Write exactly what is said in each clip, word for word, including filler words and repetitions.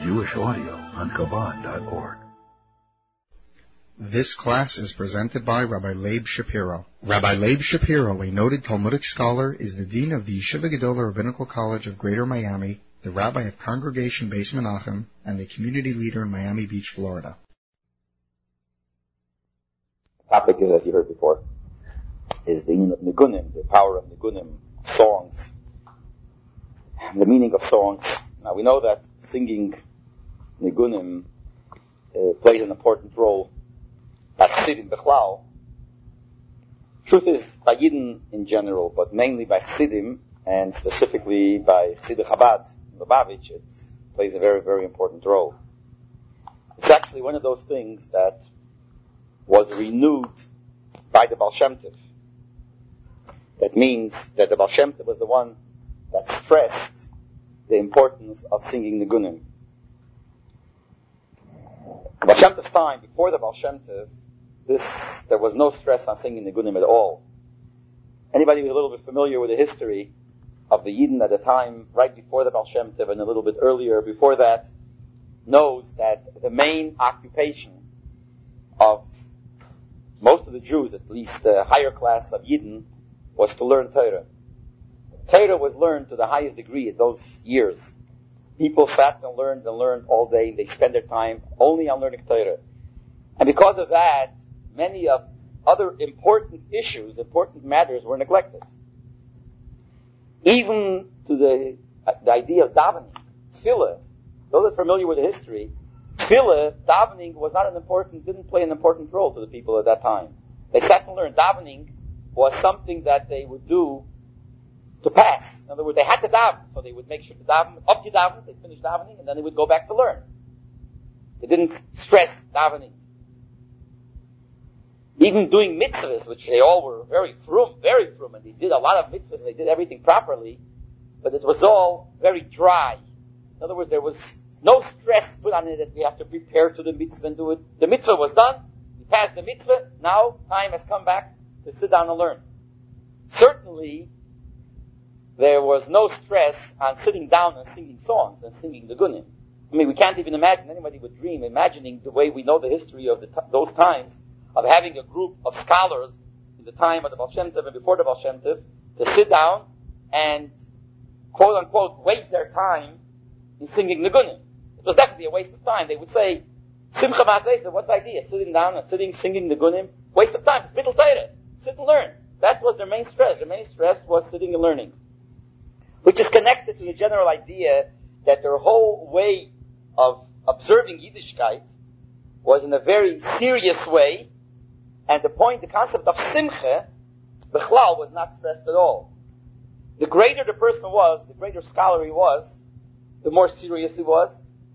Jewish audio on Chabad dot org. This class is presented by Rabbi Leib Shapiro. Rabbi Leib Shapiro, a noted Talmudic scholar, is the dean of the Yeshiva Gedolah Rabbinical College of Greater Miami, the rabbi of Congregation Beis Menachem, and the community leader in Miami Beach, Florida. The topic is, as you heard before, is the meaning of Nigunim, the power of Nigunim, songs, the meaning of songs. Now we know that singing Nigunim uh, plays an important role by Chassidim Bechlal. Truth is, by Yidden in general, but mainly by Chassidim, and specifically by Chassidei Chabad, Lubavitch, it plays a very, very important role. It's actually one of those things that was renewed by the Baal Shem Tov. That means that the Baal Shem Tov was the one that stressed the importance of singing Nigunim. The Baal Shem Tov's time, before the Baal Shem Tov, this, there was no stress on singing Nigunim at all. Anybody who's a little bit familiar with the history of the Yidden at the time, right before the Baal Shem Tov and a little bit earlier before that, knows that the main occupation of most of the Jews, at least the higher class of Yidden, was to learn Torah. Torah was learned to the highest degree in those years. People sat and learned and learned all day. They spent their time only on learning Torah. And because of that, many of other important issues, important matters were neglected. Even to the, uh, the idea of davening, tefillah. Those that are familiar with the history, tefillah, davening was not an important, didn't play an important role to the people at that time. They sat and learned. Davening was something that they would do to pass. In other words, they had to daven, so they would make sure to daven, up to daven, they'd finish davening, and then they would go back to learn. They didn't stress davening. Even doing mitzvahs, which they all were very frum, very frum, and they did a lot of mitzvahs, and they did everything properly, but it was all very dry. In other words, there was no stress put on it that we have to prepare to the mitzvah and do it. The mitzvah was done, we passed the mitzvah, now time has come back to sit down and learn. Certainly, there was no stress on sitting down and singing songs and singing Nigunim. I mean, we can't even imagine, anybody would dream, imagining the way we know the history of the t- those times, of having a group of scholars in the time of the Baal Shem Tov and before the Baal Shem Tov to sit down and, quote unquote, waste their time in singing Nigunim. It was definitely a waste of time. They would say, Simcha Ma'aseh, what's the idea? Sitting down and sitting, singing Nigunim, waste of time. It's Bittul Torah. Sit and learn. That was their main stress. Their main stress was sitting and learning. Which is connected to the general idea that their whole way of observing Yiddishkeit was in a very serious way, and the point, the concept of Simcha, Bechlal, was not stressed at all. The greater the person was, the greater scholar he was, the more serious he was.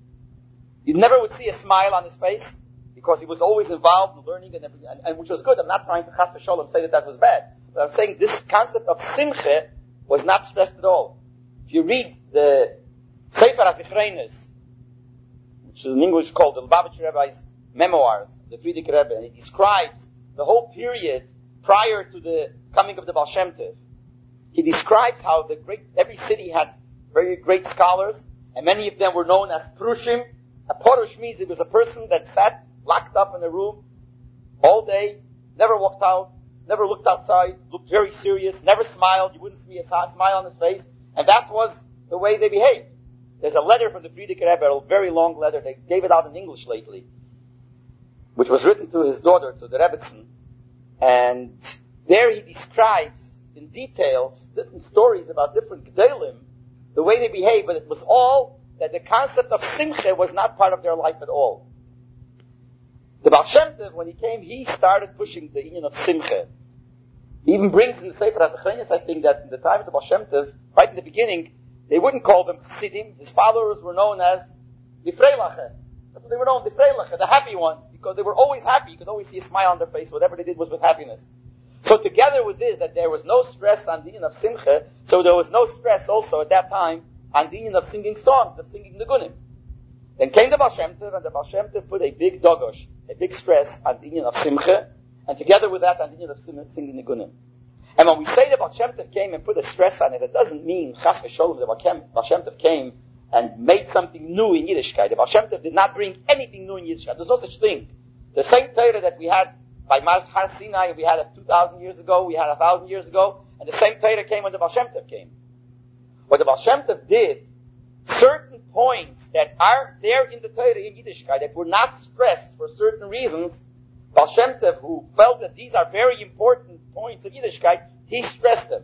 You never would see a smile on his face, because he was always involved in learning and everything, and, and which was good. I'm not trying to chas v'sholom say that that was bad. But I'm saying this concept of Simcha was not stressed at all. If you read the Sefer HaZichronos, which is in English called the Lubavitch Rebbe's Memoirs, the Frierdiker Rebbe, and he describes the whole period prior to the coming of the Baal Shem Tov. He describes how the great, every city had very great scholars, and many of them were known as Prushim. A Porush means it was a person that sat locked up in a room all day, never walked out, never looked outside, looked very serious, never smiled. You wouldn't see a smile on his face. And that was the way they behaved. There's a letter from the Frierdiker Rebbe, a very long letter. They gave it out in English lately, which was written to his daughter, to the Rebbetzin. And there he describes in details different stories about different Gedolim, the way they behaved, but it was all that the concept of Simcha was not part of their life at all. The Baal Shem Tov, when he came, he started pushing the union of Simcha. He even brings in the Sefer HaZichronos, I think, that in the time of the Baal Shem Tov, right in the beginning, they wouldn't call them Chassidim. His followers were known as the Freilache. That's what they were known, the Freilache, the happy ones, because they were always happy. You could always see a smile on their face. Whatever they did was with happiness. So together with this, that there was no stress on the union of Simcha, so there was no stress also at that time on the union of singing songs, of singing Nigunim. Then came the Baal Shem Tov, and the Baal Shem Tov put a big dogosh, a big stress on the union of Simcha, and together with that, on the union of singing Nigunim. And when we say that Baal Shem Tov came and put a stress on it, it doesn't mean, chas v'sholom, that Baal Shem Tov came and made something new in Yiddishkeit. The Baal Shem Tov did not bring anything new in Yiddishkeit. There's no such thing. The same Torah that we had by Har Sinai, we had it two thousand years ago, we had a thousand years ago, and the same Torah came when the Baal Shem Tov came. What the Baal Shem Tov did, certain points that are there in the Torah in Yiddishkeit that were not stressed for certain reasons, Baal Shem Tov, who felt that these are very important points of Yiddishkeit, he stressed them.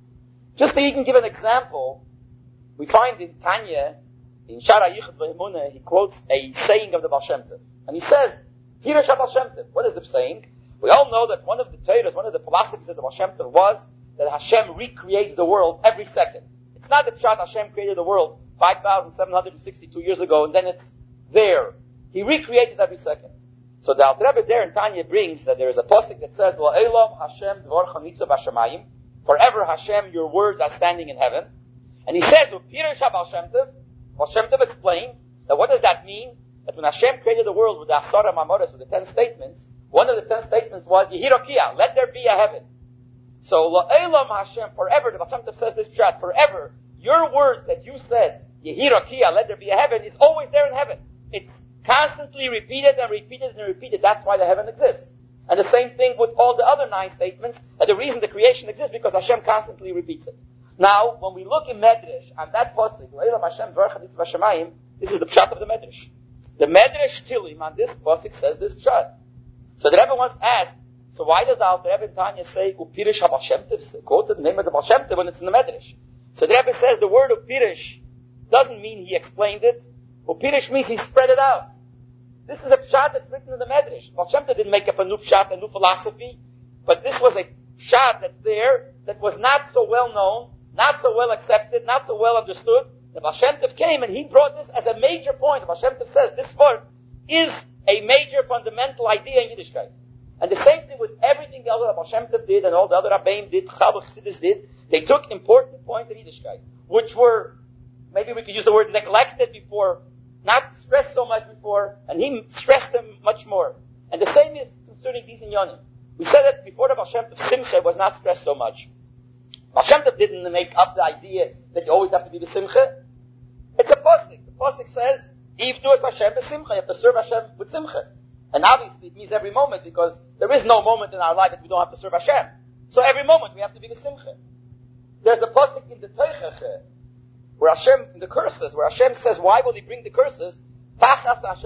Just so you can give an example, we find in Tanya, in Shara Yichud V'Emunah, he quotes a saying of the Baal Shem Tov. And he says, Pirush HaBaal Shem Tov. What is the saying? We all know that one of the Torahs, one of the philosophies of the Baal Shem Tov was that Hashem recreates the world every second. It's not that Pshat Hashem created the world five thousand seven hundred sixty-two years ago and then it's there. He recreates it every second. So the Alter Rebbe there in Tanya brings that there is a pasuk that says, La'elam Hashem dvorcha nitzov b'shamayim. Forever Hashem, your words are standing in heaven. And he says, Pirush HaBaal Shem Tov, Baal Shem Tov explained that what does that mean? That when Hashem created the world with the Asara Mamoros, with the ten statements, one of the ten statements was, Yehirokia, let there be a heaven. So, La'elam Hashem, forever, the Baal Shem Tov says this pshat, forever, your words that you said, Yehirokia, let there be a heaven, is always there in heaven. It's constantly repeated and repeated and repeated. That's why the heaven exists. And the same thing with all the other nine statements, that the reason the creation exists because Hashem constantly repeats it. Now, when we look in Medrash, and that pasuk, La'elam Hashem dvorcha nitzov b'shamayim, this is the pshat of the Medrash. The Medrash Tilim on this pasuk says this pshat. So the Rebbe once asked, so why does the Alter Rebbe in Tanya say, Upirush HaBaal Shem Tov, quote the name of the Baal Shem Tov when it's in the Medrash? So the Rebbe says the word Upirush doesn't mean he explained it. Upirush means he spread it out. This is a pshat that's written in the Medrash. Baal Shem Tov didn't make up a new pshat, a new philosophy, but this was a pshat that's there that was not so well known, not so well accepted, not so well understood. The Baal Shem Tov came and he brought this as a major point. The Baal Shem Tov says this word is a major fundamental idea in Yiddishkeit. And the same thing with everything else that Baal Shem Tov did and all the other Rabbeim did, Chabad Chassidus did. They took important points of Yiddishkeit, which were, maybe we could use the word neglected before, not stressed so much before, and he stressed them much more. And the same is concerning these inyanim. We said that before the Baal Shem Tov, Simcha was not stressed so much. Baal Shem Tov didn't make up the idea that you always have to be with Simcha. It's a pasuk. The pasuk says, If tu es Hashem b'simcha, you have to serve Hashem with simcha. And obviously it means every moment, because there is no moment in our life that we don't have to serve Hashem. So every moment we have to be with simcha. There's a pasuk in the Teichach, where Hashem, in the curses, where Hashem says, why will he bring the curses? Because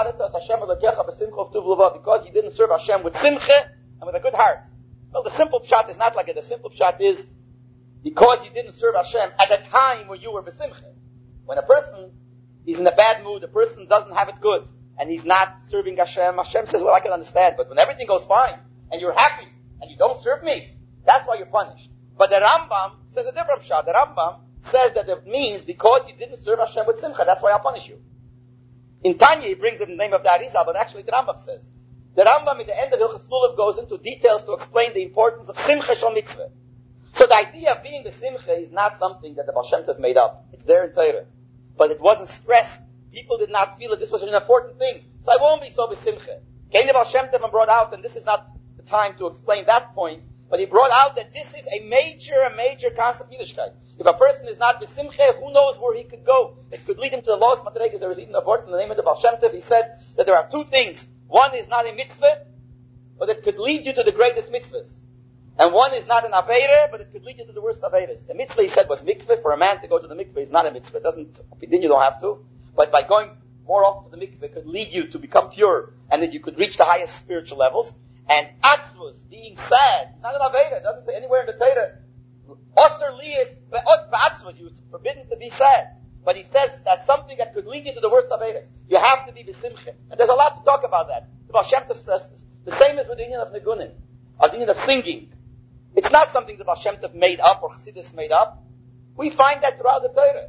you didn't serve Hashem with simcha and with a good heart. Well, the simple pshat is not like it. The simple pshat is because you didn't serve Hashem at the time when you were b'simcha. When a person is in a bad mood, a person doesn't have it good, and he's not serving Hashem, Hashem says, well, I can understand, but when everything goes fine, and you're happy, and you don't serve me, that's why you're punished. But the Rambam says a different pshat. The Rambam says that it means because you didn't serve Hashem with simcha, that's why I'll punish you. In Tanya, he brings it in the name of the Arizal, but actually the Rambam says. The Rambam at the end of Hilchos Lulav goes into details to explain the importance of simcha shel mitzvah. So the idea of being the simcha is not something that the Baal Shem Tov made up. It's there in Torah. But it wasn't stressed. People did not feel that this was an important thing. So I won't be so b'simcha. Came the Baal Shem Tov and brought out, and this is not the time to explain that point, but he brought out that this is a major, a major concept of Yiddishkeit. If a person is not b'simcha, who knows where he could go? It could lead him to the lowest madregas. There was even a word in the name of the Baal Shem Tov. He said that there are two things. One is not a mitzvah, but it could lead you to the greatest mitzvahs. And one is not an Aveira, but it could lead you to the worst Aveiras. The mitzvah, he said, was mikveh. For a man to go to the mikveh is not a mitzvah. It doesn't, then you don't have to. But by going more often to the mikveh, it could lead you to become pure, and that you could reach the highest spiritual levels. And atzvus, being sad, not an Aveira. It doesn't say anywhere in the Torah. Osir liyis be'atzvus, you're forbidden to be sad. But he says that's something that could lead you to the worst Aveiras. You have to be b'simcha. And there's a lot to talk about that. The Baal Shem Tov stressed this. The same is with the union of Nigunim, or the union of singing. It's not something the Baal Shem Tov made up or Chassidus made up. We find that throughout the Torah.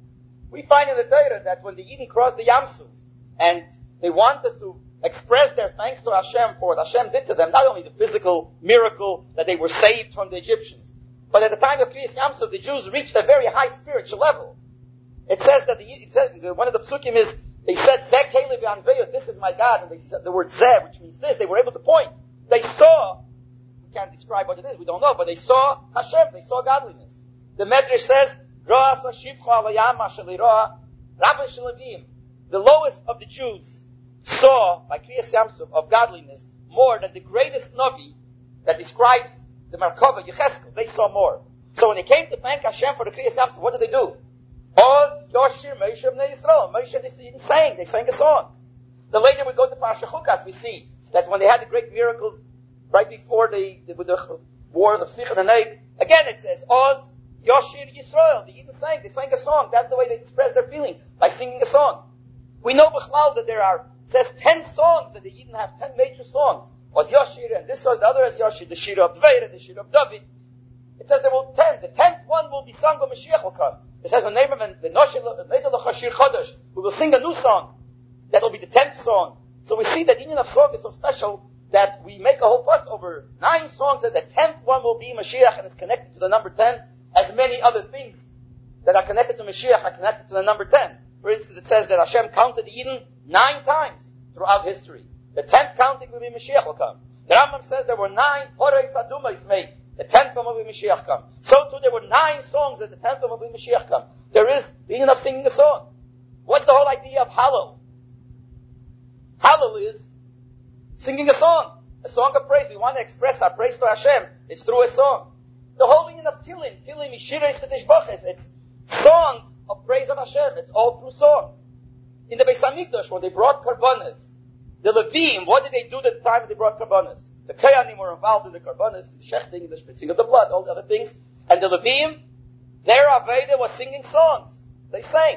We find in the Torah that when the Yidden crossed the Yam Suf and they wanted to express their thanks to Hashem for what Hashem did to them, not only the physical miracle that they were saved from the Egyptians, but at the time of Kriyas Yam Suf, the Jews reached a very high spiritual level. It says that the, it says, one of the psukim is, they said, Zeh Kelev Yanveyu, this is my God, and they said the word Zeh, which means this, they were able to point. They saw, can't describe what it is, we don't know, but they saw Hashem, they saw godliness. The Medrash says, Rabbi Shalabim, the lowest of the Jews, saw, by Kriyas Yamsuf, of godliness, more than the greatest Navi that describes the Merkava, Yecheskel. They saw more. So when they came to thank Hashem for the Kriyas Yamsuf, what did they do? Oz, Yoshir, Moshe, Bnei Yisrael. Moshe, they sang. They sang a song. Then later we go to Parashat Chukas, we see that when they had the great miracles right before the, the, the wars of Sichon and Og, again it says, Oz, Yoshir, Yisrael. They even sang. They sang a song. That's the way they express their feeling, by singing a song. We know B'chlal that there are, it says ten songs, that they even have ten major songs. Oz Yoshir, and this was the other as Yoshir, the Shir of Dveir, and the Shir of David. It says there will ten. The tenth one will be sung when Mashiach will come. It says when Neighborman, the Noshir Chodesh, we will sing a new song. That will be the tenth song. So we see that the union of song is so special that we make a whole fuss over nine songs, that the tenth one will be Mashiach, and it's connected to the number ten, as many other things that are connected to Mashiach are connected to the number ten. For instance, it says that Hashem counted the Eden nine times throughout history. The tenth counting will be Mashiach will come. The Rambam says there were nine Horei Sadumais made. The tenth one will be Mashiach come. So too there were nine songs that the tenth one will be Mashiach come. There is the Eden of singing a song. What's the whole idea of Hallel? Hallel is singing a song. A song of praise. We want to express our praise to Hashem. It's through a song. The whole union of Tillim, Tillim, Yishirais, V'tishboches, it's songs of praise of Hashem. It's all through song. In the Beis HaMikdash, when they brought Karbanas, the Levim, what did they do at the time they brought Karbanas? The Kayanim were involved in the Karbanas, the shechting, the spritzing of the blood, all the other things. And the Levim, their Aveda was singing songs. They sang.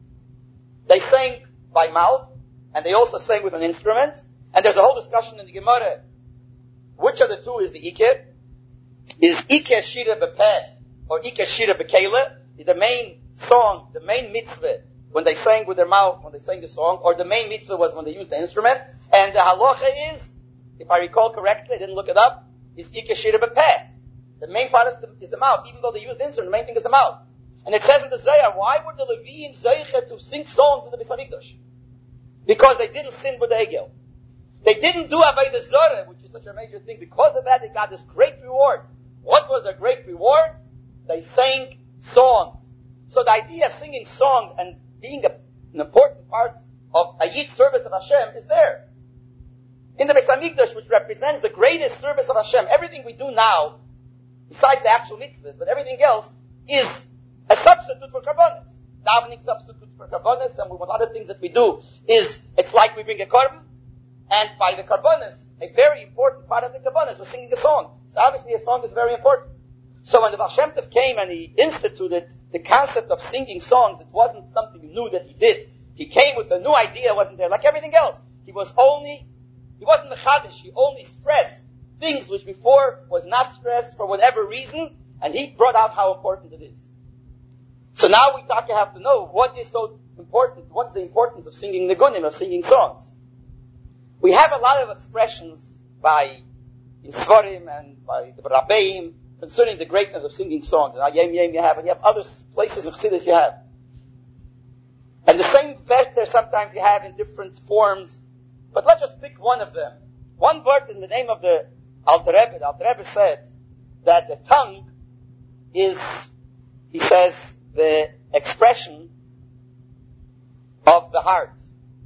They sang by mouth, and they also sang with an instrument. And there's a whole discussion in the Gemara. Which of the two is the Ikeh? Is Ikeh Shira Bepeh, or Ikeh Shira Bekele? Is the main song, the main mitzvah, when they sang with their mouth, when they sang the song, or the main mitzvah was when they used the instrument? And the halacha is, if I recall correctly, I didn't look it up, is Ikeh Shira Bepeh. The main part of the, is the mouth, even though they used the instrument, the main thing is the mouth. And it says in the Zohar, why were the Levim Zeicha to sing songs in the Beis HaMikdash? Because they didn't sin with the Egel. They didn't do Avodah Zarah, which is such a major thing. Because of that, they got this great reward. What was their great reward? They sang songs. So the idea of singing songs and being a, an important part of a Yid service of Hashem is there. In the Beis HaMikdash, which represents the greatest service of Hashem, everything we do now, besides the actual mitzvahs, but everything else, is a substitute for karbanis. Davening substitute for karbanis, and with other things that we do, is, it's like we bring a korban, and by the karbanis, a very important part of the karbanis was singing a song. So obviously a song is very important. So when the Baal Shem Tov came and he instituted the concept of singing songs, it wasn't something new that he did. He came with a new idea, wasn't there? Like everything else. He was only, he wasn't mechadish, he only stressed things which before was not stressed for whatever reason, and he brought out how important it is. So now we talk, you have to know what is so important, what's the importance of singing nigunim, of singing songs. We have a lot of expressions by in Svarim and by the Rabbeim concerning the greatness of singing songs. And Yem Yem you have, and you have other places in Chassidus you have. And the same Werter sometimes you have in different forms. But let's just pick one of them. One word in the name of the Alter Rebbe. The Alter Rebbe said that the tongue is, he says, the expression of the heart.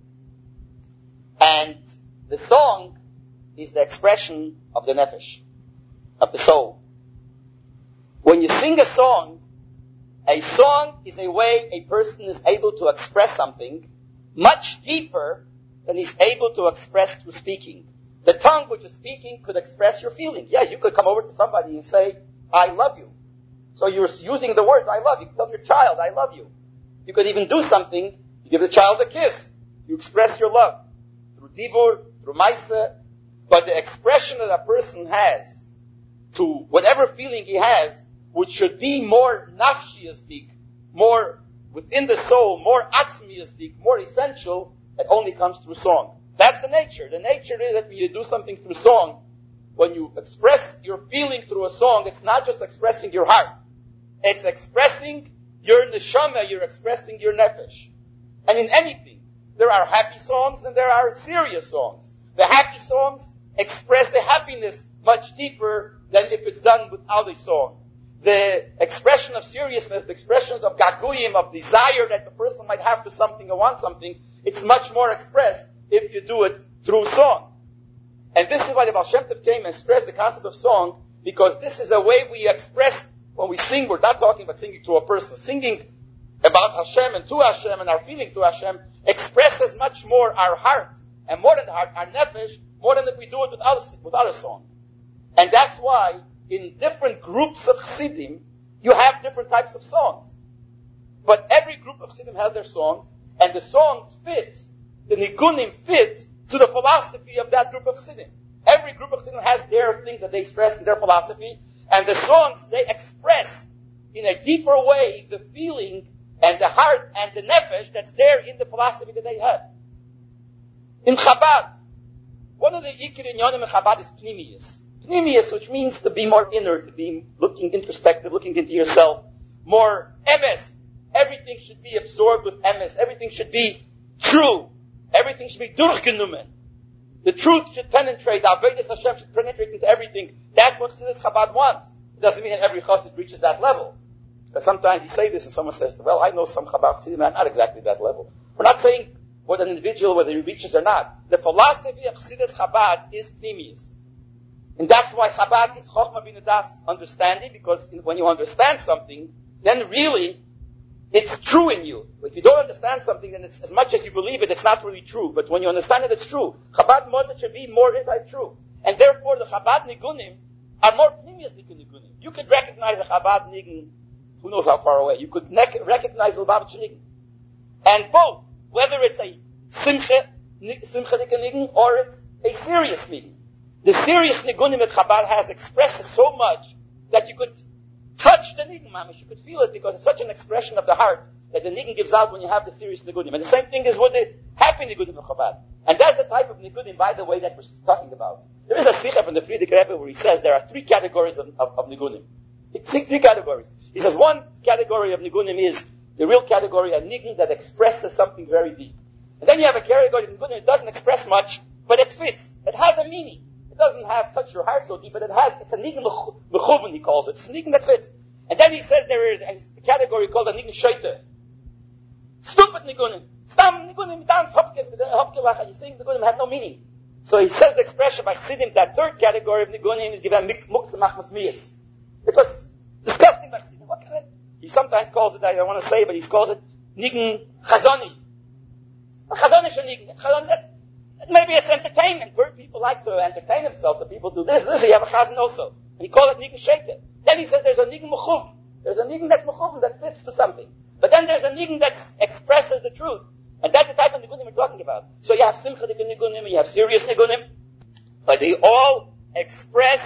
And the song is the expression of the nefesh, of the soul. When you sing a song, a song is a way a person is able to express something much deeper than he's able to express through speaking. The tongue which is speaking could express your feeling. Yes, you could come over to somebody and say, I love you. So you're using the words, I love you. You tell your child, I love you. You could even do something. You give the child a kiss. You express your love. Through dibur, through maisa. But the expression that a person has to whatever feeling he has, which should be more nafshiyastik, more within the soul, more atzmiyastik, more essential, it only comes through song. That's the nature. The nature is that when you do something through song, when you express your feeling through a song, it's not just expressing your heart. It's expressing your neshama, you're expressing your nefesh. And in anything, there are happy songs and there are serious songs. The happy songs express the happiness much deeper than if it's done without a song. the expression of seriousness, the expression of gaguyim, of desire that the person might have to something or want something, it's much more expressed if you do it through song. And this is why the Baal Shem Tov came and stressed the concept of song, because this is a way we express, when we sing, we're not talking about singing to a person. Singing about Hashem and to Hashem and our feeling to Hashem expresses much more our heart, and more than the heart, our nefesh, more than if we do it without, without a song. And that's why in different groups of Chassidim, you have different types of songs. But every group of Chassidim has their songs, and the songs fit, the nigunim fit to the philosophy of that group of Chassidim. Every group of Chassidim has their things that they stress in their philosophy, and the songs, they express in a deeper way the feeling and the heart and the nefesh that's there in the philosophy that they have. In Chabad, one of the Yikir Inyonim in Chabad is Pnimius. Pnimius, which means to be more inner, to be looking introspective, looking into yourself. More emes. Everything should be absorbed with emes. Everything should be true. Everything should be durchgenommen. The truth should penetrate. The Avodas Hashem should penetrate into everything. That's what Chassidus Chabad wants. It doesn't mean that every chassid reaches that level. Because sometimes you say this and someone says, well, I know some Chabad Chassidim are not exactly that level. We're not saying what an individual, whether he reaches or not. The philosophy of Chassidus Chabad is Pnimius. And that's why Chabad is Chochmah Bina Das, understanding, because when you understand something, then really, it's true in you. If you don't understand something, then it's, as much as you believe it, it's not really true. But when you understand it, it's true. Chabad Modet should be more inside true. And therefore, the Chabad Nigunim are more Pnimius Nigunim. You could recognize a Chabad Nigun, who knows how far away. You could ne- recognize the Lubavitch Nigun. And both, whether it's a Simcha, Simcha Nigun, or it's a serious Nigun. The serious Nigunim that Chabad has expresses so much that you could touch the Nigun, mamish. You could feel it because it's such an expression of the heart that the Nigun gives out when you have the serious Nigunim. And the same thing is with the happy Nigunim of Chabad. And that's the type of Nigunim, by the way, that we're talking about. There is a Sikha from the Frierdiker Rebbe where he says there are three categories of, of, of Nigunim. Three categories. He says one category of Nigunim is the real category, a Nigun that expresses something very deep. And then you have a category of Nigunim that doesn't express much, but it fits. It has a meaning. It doesn't have touch your heart so deep, but it has, it's a Nigun Mechuven, he calls it. It's a Nigun that fits. And then he says there is a category called a Nigun Shoite. Stupid Nigunim. Stam Nigunim, dance, hopkes, hopkelach, you sing Nigunim have no meaning. So he says the expression by Chassidim, that third category of Nigunim is given Muktzah Machmas Miyas. Because disgusting by Chassidim. What can it? He sometimes calls it, I don't want to say, but he calls it Nigun Chazoni. Chazoni Shanigun. Chazoni, maybe it's entertainment, where people like to entertain themselves, so people do this, this, you have a chazan also. And he calls it Nigun Sheiter. Then he says there's a Nigun Mechuv. There's a Nigun that's Mechuv that fits to something. But then there's a Nigun that expresses the truth. And that's the type of Nigunim we're talking about. So you have Simcha Nigunim, you have serious Nigunim, but they all express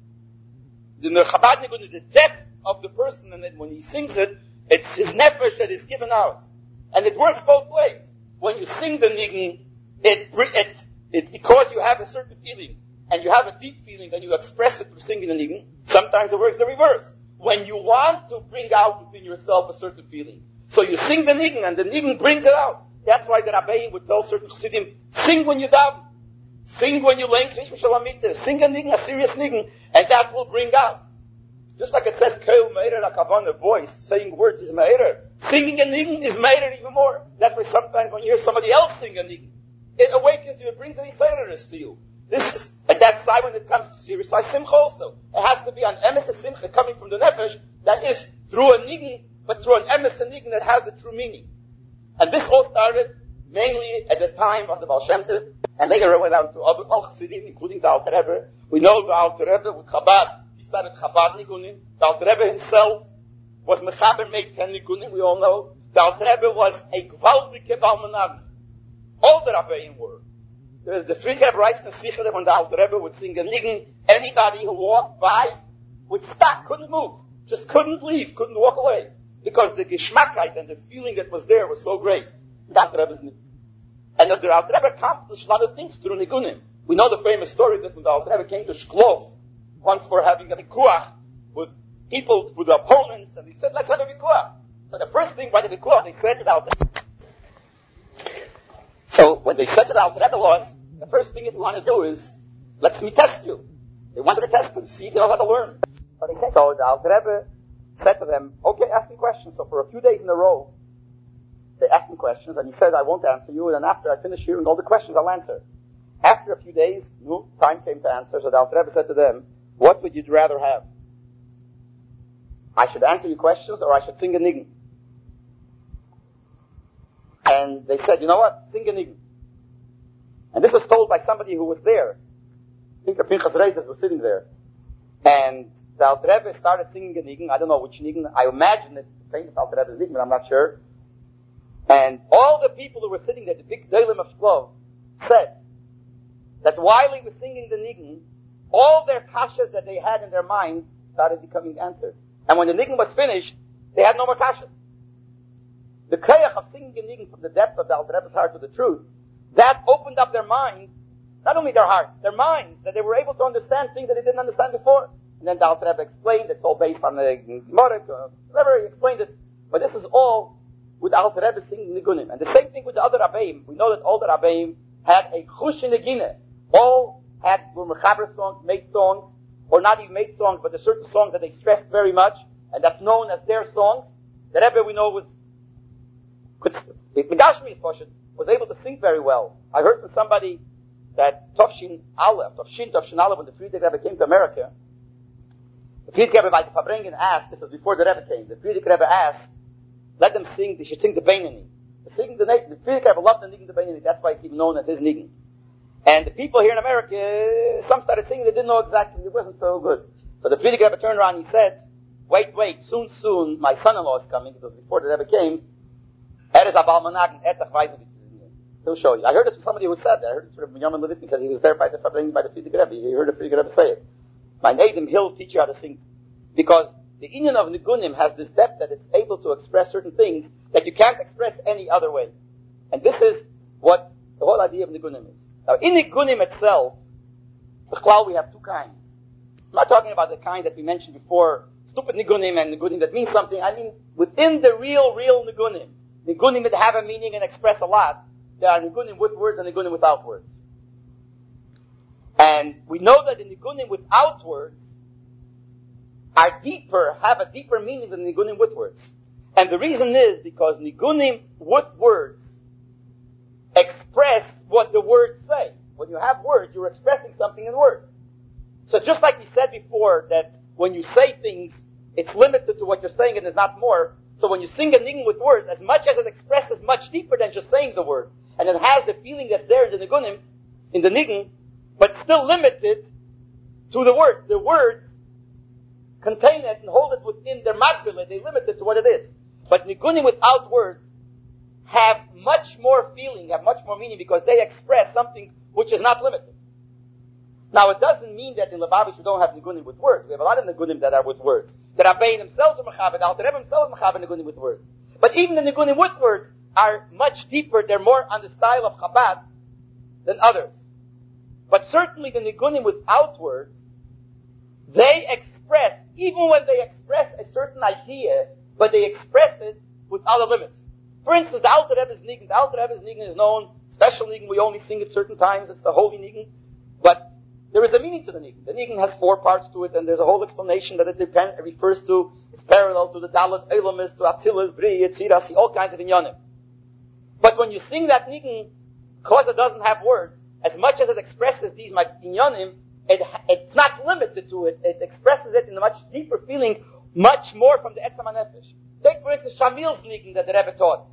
the Chabad Nigunim, the depth of the person, and then when he sings it, it's his nefesh that is given out. And it works both ways. When you sing the Nigun, It, it, it, because you have a certain feeling, and you have a deep feeling, and you express it through singing the Nigun, sometimes it works the reverse. When you want to bring out within yourself a certain feeling. So you sing the Nigun, and the Nigun brings it out. That's why the Rabbein would tell certain Chassidim, sing when you daven. Sing when you learn Krishma Shalamita. Sing a Nigun, a serious Nigun, and that will bring out. Just like it says, Keu Me'erer HaKavan, a voice, saying words is Me'erer. Singing a Nigun is Me'erer even more. That's why sometimes when you hear somebody else sing a Nigun, it awakens you, it brings an Yisraelis to you. This is, and that's why when it comes to serious like Simcha also. It has to be an emes Simcha coming from the Nefesh, that is through a Nigun, but through an emes Nigun that has the true meaning. And this all started mainly at the time of the Baal Shem Tov, and later it went down to all Chassidim, including the Alter Rebbe. We know the Alter Rebbe with Chabad. He started Chabad Nigunim. The Alter Rebbe himself was Mechaber made ten Nigunim, we all know. The Alter Rebbe was a Gvaldige Balmanan. All the Rabbeim were. There's the Frierdiker Rebbe writes in the Sikha that when the Alter Rebbe would sing a Nigun, anybody who walked by would stop, couldn't move, just couldn't leave, couldn't walk away. Because the Geschmackheit and the feeling that was there was so great. The Alter Rebbe's Nigun. And the Alter Rebbe accomplished a lot of things through Nigunim. We know the famous story that when the Alter Rebbe came to Shklov, once for having a Vikuach with people, with the opponents, and he said, let's have a Vikuach. So the first thing by the Vikuach, they said to the Alter Rebbe. So when they said to the Alter Rebbe was, the first thing that we want to do is, let me test you. They wanted to test him, see if you know how to learn. So they said, so the Alter Rebbe said to them, okay, ask me questions. So for a few days in a row, they asked me questions, and he said, I won't answer you, and then after I finish hearing all the questions, I'll answer. After a few days, no time came to answer, so the Alter Rebbe said to them, what would you rather have? I should answer your questions, or I should sing a nigun? And they said, you know what, sing a nigun. And this was told by somebody who was there. I think the Pinchas Reizes was sitting there. And the Alter Rebbe started singing a nigun. I don't know which nigun. I imagine it's the famous Alter Rebbe's nigun, but I'm not sure. And all the people who were sitting there, the big Dolim of Shlov, said that while he was singing the nigun, all their kashas that they had in their mind started becoming answered. And when the nigun was finished, they had no more kashas. The koyach of singing a nigun from the depth of the Alter Rebbe's heart to the truth, that opened up their minds, not only their hearts, their minds, that they were able to understand things that they didn't understand before. And then the Alter Rebbe explained, it's all based on the Gemara, whatever, he explained it. But this is all with the Alter Rebbe singing Nigunim. And the same thing with the other Rabbeim. We know that all the Rabbeim had a chush in Negine. All had were mechaber songs, made songs, or not even made songs, but there's certain songs that they stressed very much, and that's known as their songs. The Rebbe we know was, could, Megashmi was able to sing very well. I heard from somebody that Tovshin Aleph, Tovshin, Tovshin Aleph, when the Frierdiker Rebbe came to America, the Frierdiker Rebbe by the Fabrengen asked, this was before the Rebbe came, the Frierdiker Rebbe asked, let them sing, they should sing the Beinani. The sing the, the Frierdiker Rebbe loved the Nigun, the Beinani, that's why it's even known as his Nigun. And the people here in America, some started singing, they didn't know exactly, it wasn't so good. So the Frierdiker Rebbe turned around and he said, wait, wait, soon, soon, my son-in-law is coming, because before the Rebbe came, Er is Abal Manag, Etach Weizevich. He'll show you. I heard this from somebody who said that. I heard this from Yaman Levit because he was there by the Fabrengen, by the Frierdiker Rebbe. He heard the Frierdiker Rebbe say it. My Nadim, he'll teach you how to sing. Because the Inyan of Nigunim has this depth that it's able to express certain things that you can't express any other way. And this is what the whole idea of Nigunim is. Now, in Nigunim itself, the Chlau, we have two kinds. I'm not talking about the kind that we mentioned before, stupid Nigunim and Nigunim that mean something. I mean, within the real, real Nigunim, Nigunim that have a meaning and express a lot, there are Nigunim with words and Nigunim without words. And we know that the Nigunim without words are deeper, have a deeper meaning than Nigunim with words. And the reason is because Nigunim with words express what the words say. When you have words, you're expressing something in words. So just like we said before, that when you say things, it's limited to what you're saying and there's not more. So when you sing a nigun with words, as much as it expresses much deeper than just saying the words, and it has the feeling that's there in the nigunim, in the nigun, but still limited to the words. The words contain it and hold it within their makbila. They limit it to what it is. But nigunim without words have much more feeling, have much more meaning, because they express something which is not limited. Now, it doesn't mean that in Lubavitch we don't have nigunim with words. We have a lot of nigunim that are with words. The Rabbein themselves are mechaber, the Alter Rebbe himself is mechaber nigunim with words. But even the nigunim with words are much deeper, they're more on the style of Chabad than others. But certainly the nigunim without words, they express, even when they express a certain idea, but they express it without a limit. For instance, the Alter Rebbe's nigun, the Alter Rebbe's nigun is known, special nigun, we only sing it certain times, it's the holy nigun, but there is a meaning to the nigun. The nigun has four parts to it, and there's a whole explanation that it depends, it refers to, it's parallel to the Dalet Elamis, to Atzilas, Bri, Yetzirah, all kinds of inyanim. But when you sing that nigun, because it doesn't have words, as much as it expresses these inyanim, it, it's not limited to it. It expresses it in a much deeper feeling, much more from the Etzam HaNefesh. Take, for instance, Shamil's nigun that the Rebbe taught.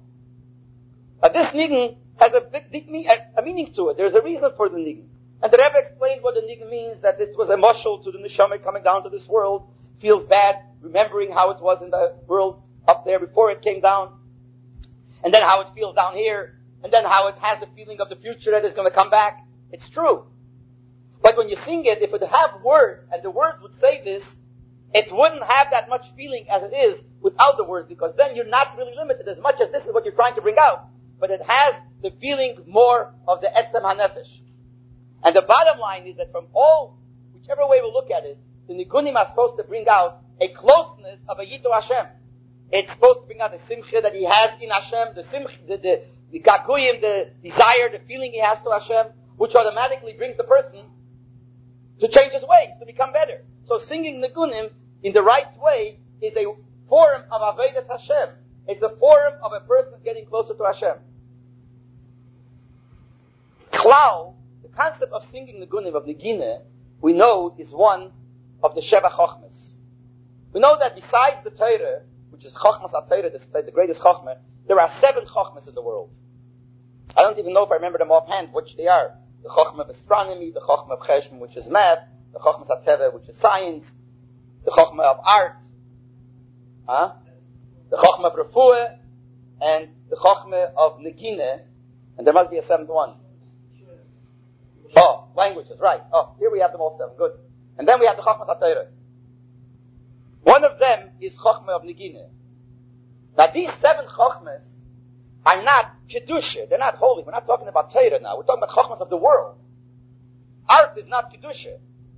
Uh, this nigun has a big, deep me- a, a meaning to it. There's a reason for the nigun. And the Rebbe explained what the nigun means, that it was a mashal to the neshama coming down to this world, feels bad, remembering how it was in the world up there before it came down, and then how it feels down here, and then how it has the feeling of the future that is going to come back. It's true. But when you sing it, if it had words, and the words would say this, it wouldn't have that much feeling as it is without the words, because then you're not really limited as much as this is what you're trying to bring out. But it has the feeling more of the Etzem HaNefesh. And the bottom line is that from all, whichever way we look at it, the Nigunim are supposed to bring out a closeness of a Yito Hashem. It's supposed to bring out the simcha that he has in Hashem, the simcha, the, the, the gakuyim, the desire, the feeling he has to Hashem, which automatically brings the person to change his ways, to become better. So singing Nigunim in the right way is a forum of Avodas Hashem. It's a forum of a person getting closer to Hashem. Klal, the concept of singing Nigunim, of Nigine, we know is one of the Sheva Chochmas. We know that besides the Torah, which is Chochmas HaTorah, the, the greatest Chochmah, there are seven Chochmas in the world. I don't even know if I remember them offhand, which they are. The Chochmah of astronomy, the Chochmah of Cheshbon, which is math, the Chochmas HaTeva, which is science, the Chochmah of art, huh? the Chochmah of Refuah, and the Chochmah of Nigine, and there must be a seventh one. Oh, languages, right. Oh, here we have them all seven. Good. And then we have the Chochmah HaTorah. One of them is Chochmah of Nigine. Now these seven Chochmas are not Kedusha. They're not holy. We're not talking about Torah now. We're talking about Chochmas of the world. Art is not Kedusha.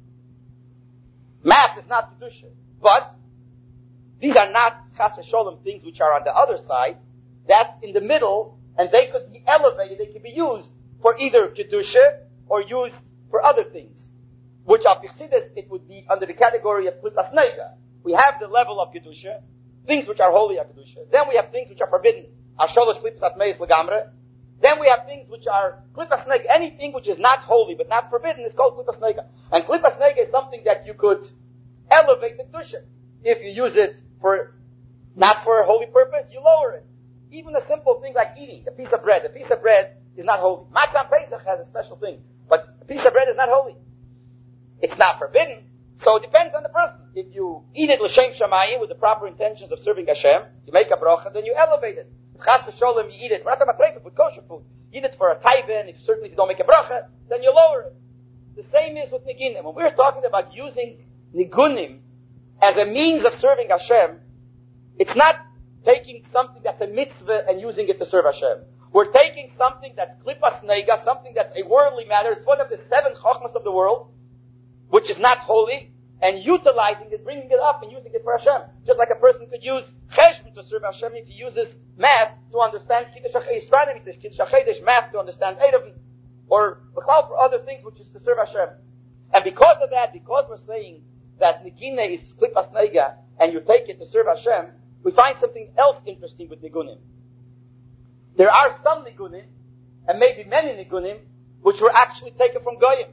Math is not Kedusha. But these are not Chas v'Sholem things which are on the other side. That's in the middle, and they could be elevated. They could be used for either Kedusha or used for other things. Which of Chassidus, it would be under the category of Klipas Nega. We have the level of Kedusha, things which are holy are Kedusha. Then we have things which are forbidden. Asholosh Klipas Atmeis Legamre. Then we have things which are Klipas Nega. Anything which is not holy but not forbidden is called Klipas Nega. And Klipas Nega is something that you could elevate the Kedusha. If you use it for, not for a holy purpose, you lower it. Even a simple thing like eating a piece of bread. A piece of bread is not holy. Matzah Pesach has a special thing. But a piece of bread is not holy. It's not forbidden. So it depends on the person. If you eat it l'shem shamayim with the proper intentions of serving Hashem, you make a bracha, then you elevate it. If chas v'sholem you eat it, we're not talking about treifah, with kosher food. You eat it for a taiva, if certainly if you don't make a bracha, then you lower it. The same is with nigunim. When we're talking about using nigunim as a means of serving Hashem, it's not taking something that's a mitzvah and using it to serve Hashem. We're taking something that's klipas nega, something that's a worldly matter. It's one of the seven chochmas of the world, which is not holy, and utilizing it, bringing it up and using it for Hashem. Just like a person could use cheshbon to serve Hashem if he uses math to understand Kiddush HaChedesh, astronomy, Kiddush HaChedesh, math to understand Eidavim, or B'chlal for other things which is to serve Hashem. And because of that, because we're saying that Nigine is Klipas Nega, and you take it to serve Hashem, we find something else interesting with Nigunim. There are some Nigunim, and maybe many Nigunim, which were actually taken from Goyim.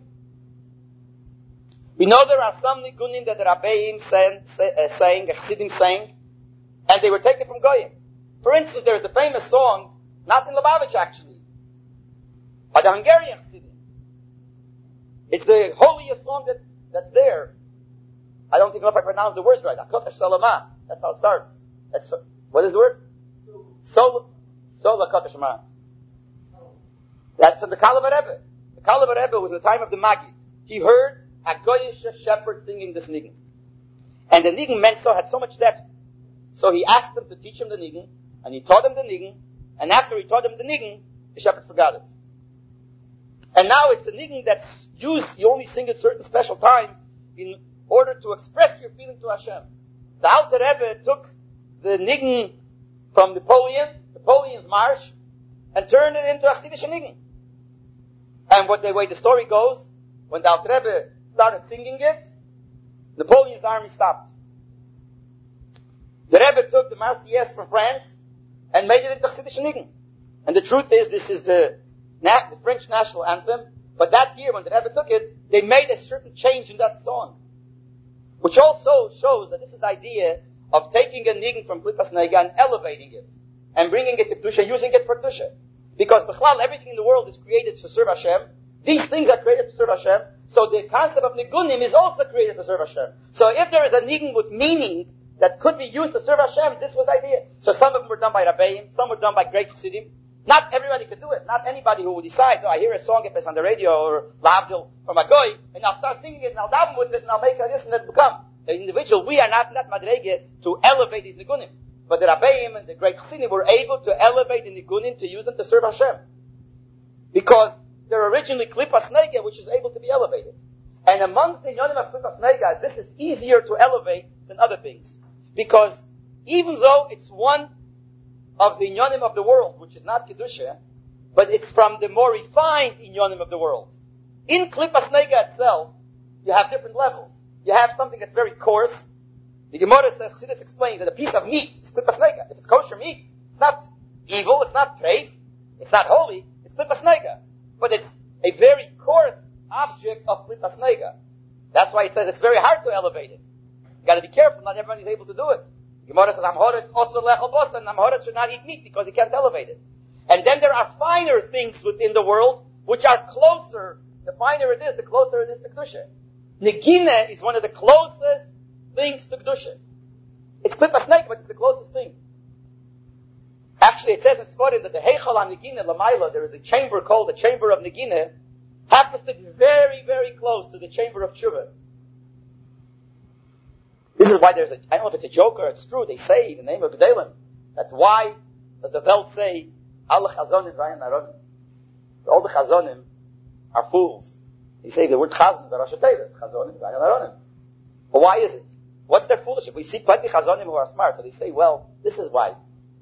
We know there are some Nigunim that the Rabbeim sang, uh, sang, Chassidim sang, and they were taken from Goyim. For instance, there is a famous song, not in Lubavitch actually, by the Hungarian Chassidim. It's the holiest song that, that's there. I don't even know if I pronounce the words right. HaKodesh Salama. That's how it starts. That's, what is the word? Sol, Sol HaKodesh Ma. That's from the Kalev Rebbe. The Kalev Rebbe was in the time of the Maggid. He heard a Goyish shepherd singing this nigun. And the nigun meant so, had so much depth. So he asked them to teach him the nigun, and he taught him the nigun, and after he taught him the nigun, the shepherd forgot it. And now it's a nigun that's used, you only sing it certain special times in order to express your feeling to Hashem. The Alter Rebbe took the nigun from Napoleon, Napoleon's march, and turned it into a Chassidish nigun. And what the way the story goes, when the Alter Rebbe started singing it, Napoleon's army stopped. The Rebbe took the Marseillaise from France and made it into Chassidish nigun. And the truth is, this is the, the French national anthem, but that year when the Rebbe took it, they made a certain change in that song. Which also shows that this is the idea of taking a nigun from Klipas Nega and elevating it, and bringing it to Kedusha, using it for Kedusha. Because B'chlal, everything in the world is created to serve Hashem. These things are created to serve Hashem. So the concept of nigunim is also created to serve Hashem. So if there is a nigun with meaning that could be used to serve Hashem, this was the idea. So some of them were done by Rabbeim, some were done by great Chassidim. Not everybody could do it. Not anybody who decides, oh, I hear a song if it's on the radio or Lavdil from a goy, and I'll start singing it and I'll daven with it and I'll make this and that become. The individual, we are not that madrege to elevate these nigunim. But the Rabbeim and the great Chassidim were able to elevate the nigunim to use them to serve Hashem. Because they're originally Klipas Nega, which is able to be elevated. And amongst the Inyanim of Klipas Nega, this is easier to elevate than other things. Because even though it's one of the Inyanim of the world, which is not Kedusha, but it's from the more refined Inyanim of the world. In Klipas Nega itself, you have different levels. You have something that's very coarse, The Gemara says, Chassidus explains that a piece of meat is klipas nega. If it's kosher meat, it's not evil, it's not treif, it's not holy, it's klipas nega. But it's a very coarse object of klipas nega. That's why it says it's very hard to elevate it. You gotta be careful, not everyone is able to do it. Gemara says, Amhoret osur lechel bos, and Amhoret should not eat meat because he can't elevate it. And then there are finer things within the world, which are closer. The finer it is, the closer it is to Kedusha. Negina is one of the closest things to Kedusha. It's klipas nega, but it's the closest thing. Actually, it says in Sforim that the Heichal on Negina Lamaila, there is a chamber called the Chamber of Negina, happens to be very, very close to the Chamber of Tshuva. This is why there's a, I don't know if it's a joke or it's true, they say in the name of Gedalim, that why does the Welt say, Alle Chazonim Vayan Aronim? All the Chazonim are fools. They say the word Chazon, the Rosh Hashanah, Chazonim Vayan Aronim. But why is it? What's their foolishness? We see plenty Chazonim who are smart, so they say, well, this is why.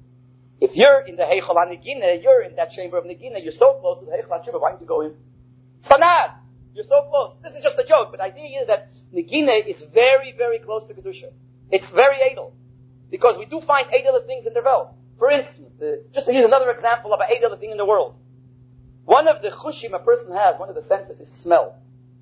If you're in the Heichal HaNegina, you're in that chamber of Negina, you're so close to the Heichal HaTshuva, why don't you go in? Fanad! You're so close. This is just a joke, but the idea is that Negina is very, very close to Kedusha. It's very edel. Because we do find edel things in the world. For instance, uh, just to use another example of an edel thing in the world. One of the chushim a person has, one of the senses, is smell.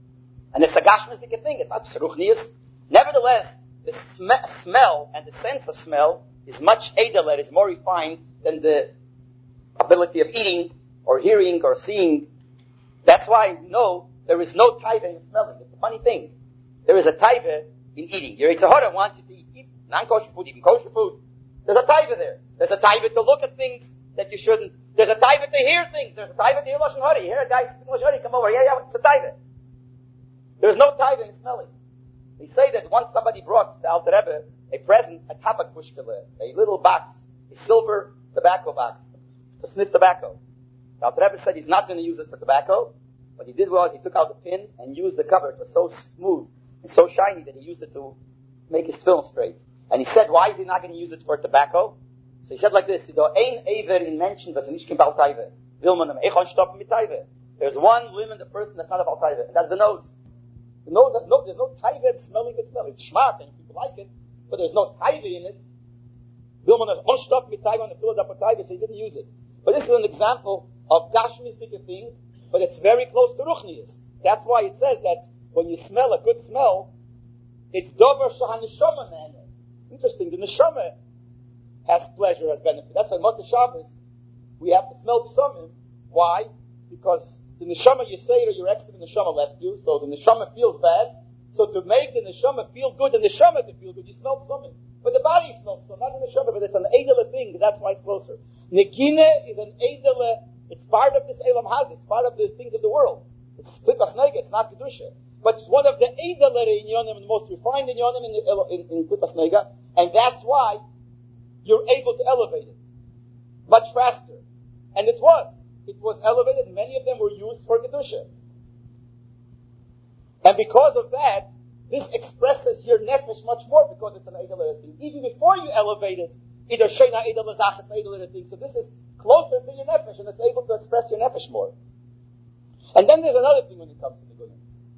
And it's a gashmistic thing, it's not pseruchnius. Nevertheless, the sm- smell and the sense of smell is much edeler, is more refined than the ability of eating or hearing or seeing. That's why we know there is no taiva in smelling. It's a funny thing. There is a taiva in eating. Your Yetzer Hara wants you to eat, eat non-kosher food, even kosher food. There's a taiva there. There's a taiva to look at things that you shouldn't. There's a taiva to hear things. There's a taiva to hear Lashon Hara. You hear a guy speaking Lashon Hara, come over. Yeah, yeah, it's a taiva. There's no taiva in smelling. They say that once somebody brought the Alter Rebbe a present, a tabak pushkele, a little box, a silver tobacco box, to sniff tobacco. The Alter Rebbe said he's not going to use it for tobacco. What he did was he took out the pin and used the cover. It was so smooth and so shiny that he used it to make his film straight. And he said, why is he not going to use it for tobacco? So he said like this, Ein Eiver in mention, was nicht kein Baltaive. Will man am Echon stoppen mit Taive. There's one limb in the person that's not a Baltaive, and that's the nose. The nose has no, there's no Taive smelling good smell. It's schmack and people like it, but there's no Taive in it. Will man am Echon stoppen mit Taive and it filled up with Taive, so he didn't use it. But this is an example of Gashmistic thing, but it's very close to Ruchnius. That's why it says that when you smell a good smell, it's Dover Shahan Neshama man. Interesting, the Neshama has pleasure, has benefit. That's why Motzei Shabbos, we have to smell Psumim. Why? Because the Neshama, you say, or your extra Neshama left you, so the Neshama feels bad. So to make the Neshama feel good, the Neshama to feel good, you smell Psumim. But the body smells so, not the Neshama, but it's an Eidele thing, that's why it's closer. Negina is an Eidele, it's part of this Elam Haz, it's part of the things of the world. It's Klipas Nega, it's not Kedusha. But it's one of the Eidele Inyonim, the most refined Inyonim in, in, in Klipas Nega, and that's why you're able to elevate it much faster. And it was. It was elevated. Many of them were used for Kedusha. And because of that, this expresses your nefesh much more because it's an Eidele thing. Even before you elevate it, either Sheina Eidele Zach, it's Eidele thing. So this is closer to your nefesh and it's able to express your nefesh more. And then there's another thing when it comes to Nigunim.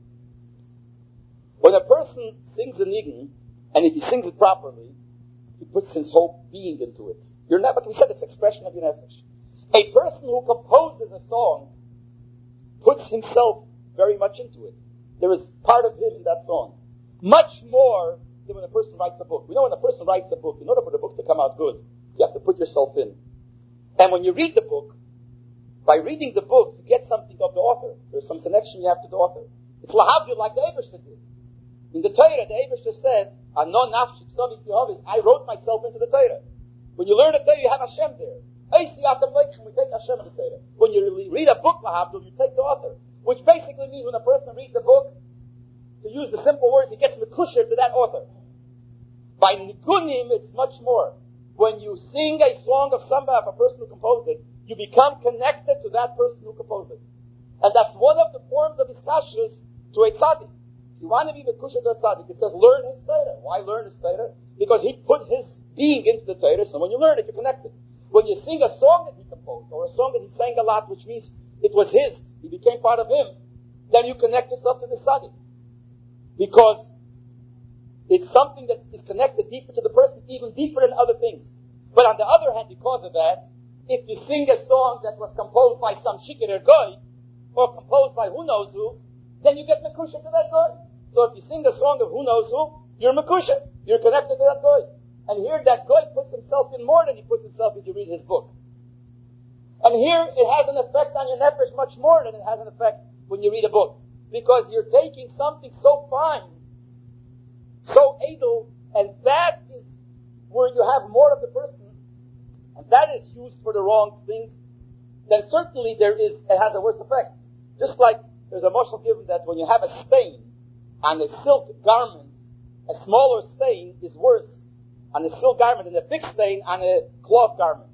When a person sings a Nigun, and if he sings it properly, he puts his whole being into it. You're not, but we said it's expression of your nefesh. A person who composes a song puts himself very much into it. There is part of him in that song. Much more than when a person writes a book. We know when a person writes a book, in order for the book to come out good, you have to put yourself in. And when you read the book, by reading the book, you get something of the author. There's some connection you have to the author. It's lahavdil like the Eibishter did. In the Torah, the Eibishter said, I wrote myself into the Torah. When you learn the Torah, you have Hashem there. We take Hashem in the Torah. When you read a book, lahavdil, you take the author. Which basically means when a person reads a book, to use the simple words, he gets mekusher to that author. By nigunim, it's much more. When you sing a song of somebody, of a person who composed it, you become connected to that person who composed it. And that's one of the forms of iskashus to a tzaddik. If you want to be mekusher to a tzaddik, it says learn his Torah. Why learn his Torah? Because he put his being into the Torah, so when you learn it, you're connected. When you sing a song that he composed, or a song that he sang a lot, which means it was his, he became part of him, then you connect yourself to the tzaddik. Because It's something that is connected deeper to the person, even deeper than other things. But on the other hand, because of that, if you sing a song that was composed by some shikir goy, or composed by who knows who, then you get mekusha to that goy. So if you sing a song of who knows who, you're mekusha. You're connected to that goy. And here that goy puts himself in more than he puts himself if you read his book. And here it has an effect on your nefesh much more than it has an effect when you read a book. Because you're taking something so fine, so idle, and that is where you have more of the person, and that is used for the wrong thing, then certainly there is, it has a worse effect. Just like there's a mashal given that when you have a stain on a silk garment, a smaller stain is worse on a silk garment than a big stain on a cloth garment.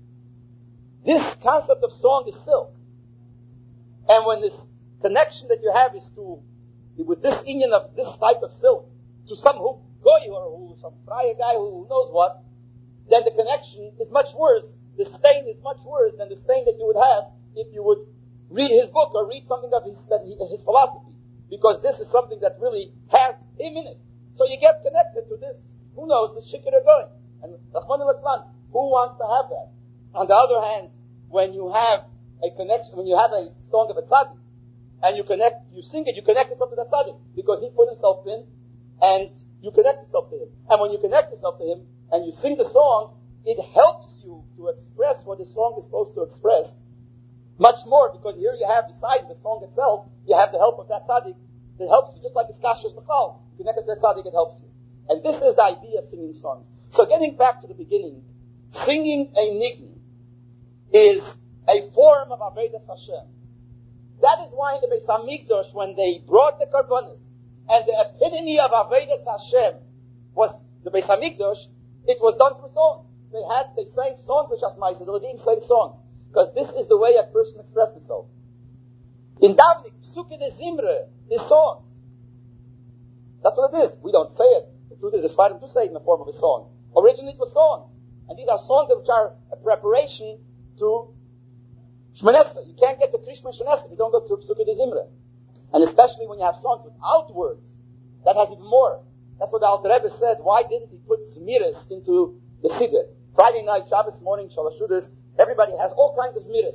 This concept of song is silk. And when this connection that you have is to, with this inyan of this type of silk, to some who goy or who, some friar guy who knows what, then the connection is much worse. The stain is much worse than the stain that you would have if you would read his book or read something of his, that he, his philosophy. Because this is something that really has him in it. So you get connected to this. Who knows? The shikir goy. And Rahman al-Islam, who wants to have that? On the other hand, when you have a connection, when you have a song of a tzaddik, and you connect, you sing it, you connect yourself to that tzaddik, because he put himself in, and you connect yourself to him. And when you connect yourself to him, and you sing the song, it helps you to express what the song is supposed to express much more, because here you have, besides the song itself, you have the help of that tzaddik that helps you, just like Iskashas B'chal. You connect to that tzaddik, it helps you. And this is the idea of singing songs. So getting back to the beginning, singing a nigni is a form of Avodas Hashem. That is why in the Beis HaMikdash, when they brought the Karbonos, and the epitome of Avodas Hashem was the Beis HaMikdash, it was done through song. They had, they sang songs which Asmai Zedeladim sang songs. Because this is the way a person expresses himself. In Davening, Psuke de Zimre is songs. That's what it is. We don't say it. The truth is, the Sfarim do say it in the form of a song. Originally it was songs. And these are songs which are a preparation to Shmoneh. You can't get to Krishma Shmoneh if you don't go to Psuke de Zimre. And especially when you have songs without words, that has even more. That's what the Alter Rebbe said. Why didn't he put Zmiris into the Siddur? Friday night, Shabbos morning, Shalosh Shudas, everybody has all kinds of Zmiris.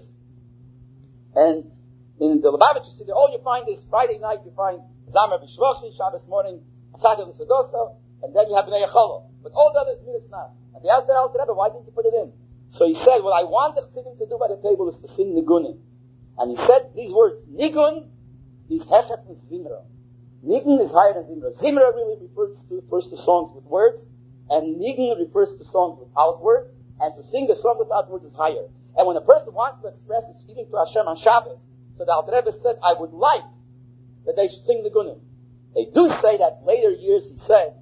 And in the Lubavitcher Siddur, all you find is Friday night, you find Zamer B'Shvochi, Shabbos morning, Asadah L'Sadosa, and then you have B'nei Yecholo. But all the others Zmiris not. And they asked the Alter Rebbe, why didn't you put it in? So he said, what I want the Chassidim to do by the table is to sing Nigunim. And he said these words, Nigun is Hechet with Zimra. Nigun is higher than Zimra. Zimra really refers to, refers to songs with words, and Nigun refers to songs without words, and to sing a song without words is higher. And when a person wants to express his feeling to Hashem on Shabbos, so the Alter Rebbe said, I would like that they should sing Nigunim. They do say that later years he said,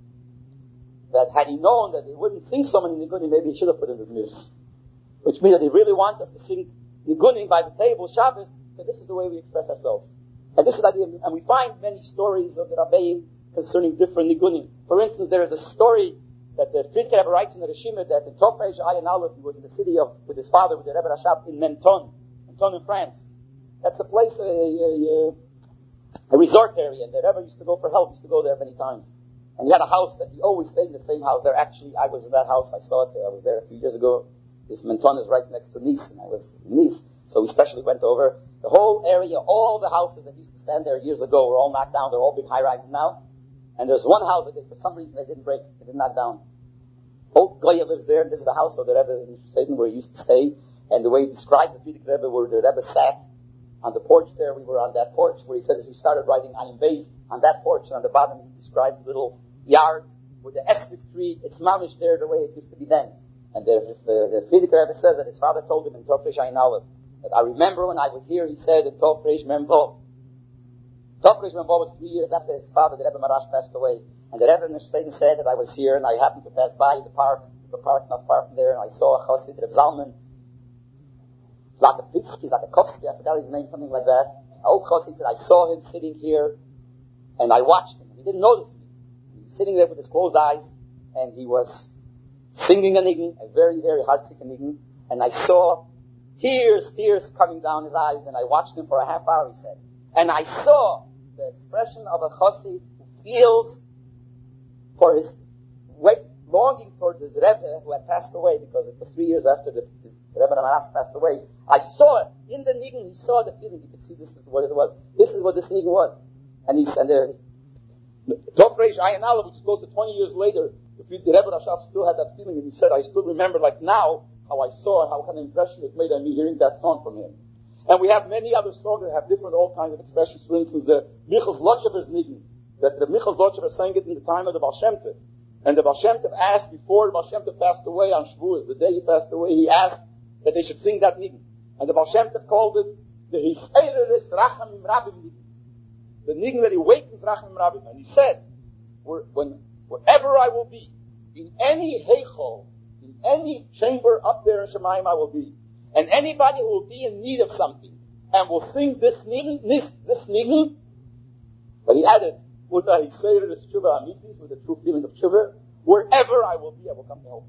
that had he known that they wouldn't sing so many Nigunim, maybe he should have put in his Zmiris. Which means that he really wants us to sing Nigunim by the table, Shabbos, because this is the way we express ourselves. And this is the idea, and we find many stories of the Rabbeim concerning different Nigunim. For instance, there is a story that the Friedrich Rebbe writes in the Reshima that in Tofresh Ayin Aleph, he was in the city of, with his father, with the Rebbe Rashab in Menton, Menton in France. That's a place, a, a, a resort area, and the Rebbe used to go for help, used to go there many times. And he had a house that he always stayed in the same house there. Actually, I was in that house, I saw it, I was there a few years ago. This Menton is right next to Nice, and I was in Nice, so we specially went over. The whole area, all the houses that used to stand there years ago were all knocked down. They're all big high-rises now. And there's one house that they, for some reason they didn't break, they didn't knock down. Old Goya lives there, and this is the house of the Rebbe in Satan where he used to stay. And the way he described the Friedrich Rebbe, where the Rebbe sat on the porch there, we were on that porch, where he said that he started writing Ayin Beis on that porch, and on the bottom he described a little yard with the esrog tree. It's mamish there the way it used to be then. And the, the, the Friedrich Rebbe says that his father told him in Tofresh Ayin Aleph, that I remember when I was here, he said in Tofresh Membo. Tofresh Membo was three years after his father, the Rebbe Marash, passed away. And the Rebbe Satan said that I was here, and I happened to pass by the park, the park not far from there, and I saw a Chassid, Reb Zalman, Zlatopitsky, Zlatokovsky, I forgot his name, something like that. An old Chassid said, I saw him sitting here, and I watched him. He didn't notice me. He was sitting there with his closed eyes, and he was singing a nigun, a very, very heart-seeking nigun, and I saw tears, tears coming down his eyes, and I watched him for a half hour, he said. And I saw the expression of a chassid who feels for his wait, longing towards his Rebbe who had passed away, because it was three years after the, the Rebbe Namaras passed away. I saw it in the nigun. He saw the feeling. You could see this is what it was. This is what this nigun was. And he's and there, Tov Reish Ayin Aleph, which is close to twenty years later, the Rebbe Rashab still had that feeling, and he said, I still remember like now how I saw, how kind of impression it made on me hearing that song from him. And we have many other songs that have different, all kinds of expressions. For instance, the Michal Zlotchever's nigun, that the Michal Zlotchever sang it in the time of the Baal Shem Tov. And the Baal Shem Tov asked, before the Baal Shem Tov passed away on Shavuos, the day he passed away, he asked that they should sing that nigun. And the Baal Shem Tov called it the Hiseireres Rachamim Rabim nigun. The nigun that awakens Rachamim Rabim. And he said, when, wherever I will be, in any heichal, in any chamber up there in Shemayim I will be, and anybody who will be in need of something, and will sing this nigun, this, this nigun, but he added, with a Hiseireres Tshuva Amitis, with a true feeling of Tshuva, wherever I will be, I will come to help.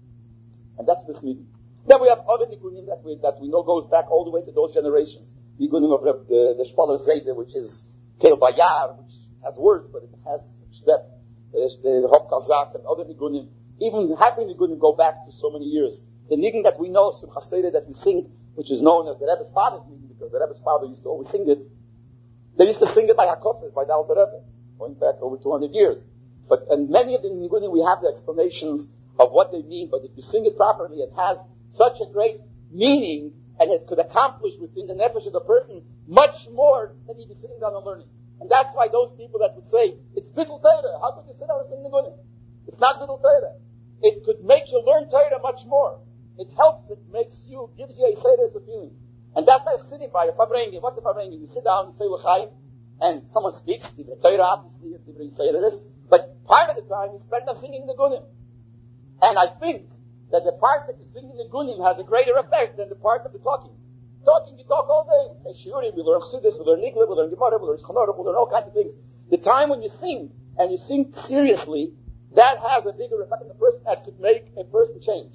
And that's this nigun. Then we have other nigunim that we, that we know goes back all the way to those generations. Nigunim of the, the, the Shpaler Zayde, which is Kel Bayar, which has words, but it has such depth. There's the Hop Kazak and other nigunim. Even happy nigunim go back to so many years. The nigun that we know, Simchas Torah, that we sing, which is known as the Rebbe's father's nigun, because the Rebbe's father used to always sing it. They used to sing it by Hakofes, by the Alter Rebbe, going back over two hundred years. But, and many of the nigunim, we have the explanations of what they mean, but if you sing it properly, it has such a great meaning, and it could accomplish within the nefesh of the person much more than he'd be sitting down and learning. And that's why those people that would say, it's Bittul Torah, how could you sit down and sing nigunim? It's not Bittul Torah. It could make you learn Torah much more. It helps, it makes you, gives you a Seder as a feeling. And that's like sitting by a Fabrengi. What's a Fabrengi? You sit down and say L'chaim, and someone speaks, Divrei Torah, obviously, if Divrei Seder is, but part of the time you spend on singing nigunim. And I think that the part that you sing in nigunim has a greater effect than the part of the talking. Talking, you talk all day. You say shiurim, we learn chassidus, we learn nikla, we learn gemara, we learn chanora, we learn all kinds of things. The time when you sing, and you sing seriously, that has a bigger effect on the person that could make a person change.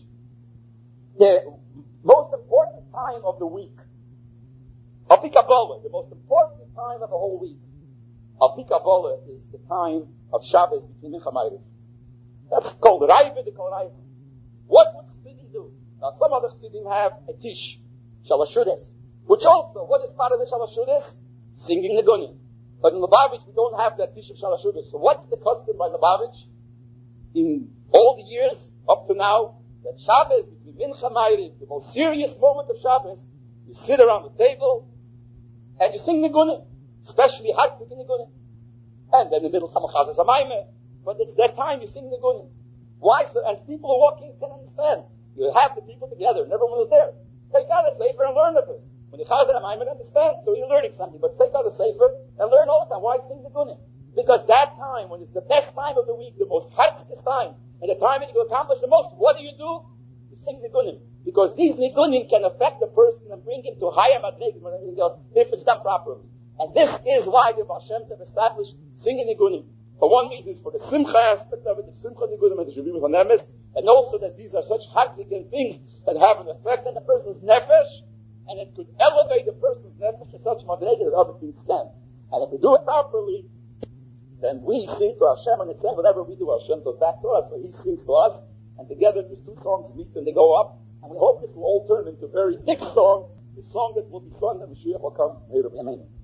The most important time of the week, Al Pi Kabbalah, the most important time of the whole week, Al Pi Kabbalah is the time of Shabbos between Mincha Ma'ariv. That's called Raiva, they call Raiva. What would Chassidim do? Now some other Chassidim have a Tish, Shalashudes, which also, what is part of the Shalashudes? Singing nigunim. But in Lubavitch, we don't have that Tish of Shalashudes. So what's the custom by Lubavitch? In all the years up to now, that Shabbos, between Mincha Ma'ariv, the most serious moment of Shabbos, you sit around the table, and you sing nigunim, especially Hartzik nigunim. And then in the middle, some Chazas Amayme. But it's that time you sing nigunim. Why so? And people who are walking can understand. You have the people together, and everyone is there. Take out a sefer and learn of this. When the Chazan Amayim understand, so you're learning something. But take out a sefer and learn all the time. Why sing nigunim? Because that time, when it's the best time of the week, the most hartzkest time, and the time when you can accomplish the most, what do you do? You sing nigunim. Because these nigunim can affect the person and bring him to higher madrigas than anything else, if it's done properly. And this is why the Baal Shem Tov established singing nigunim. For one reason is for the simcha aspect of it, the simcha nigunim and the shavim chanemes, and also that these are such hartzikin things that have an effect on the person's nefesh, and it could elevate the person's nefesh to such madrigas that other things can. And if we do it properly, then we sing to Hashem, and it's whatever we do, Hashem goes back to us, so He sings to us, and together these two songs meet and they go up, and we hope this will all turn into a very big song, the song that will be sung and Mashiach will come. Amen.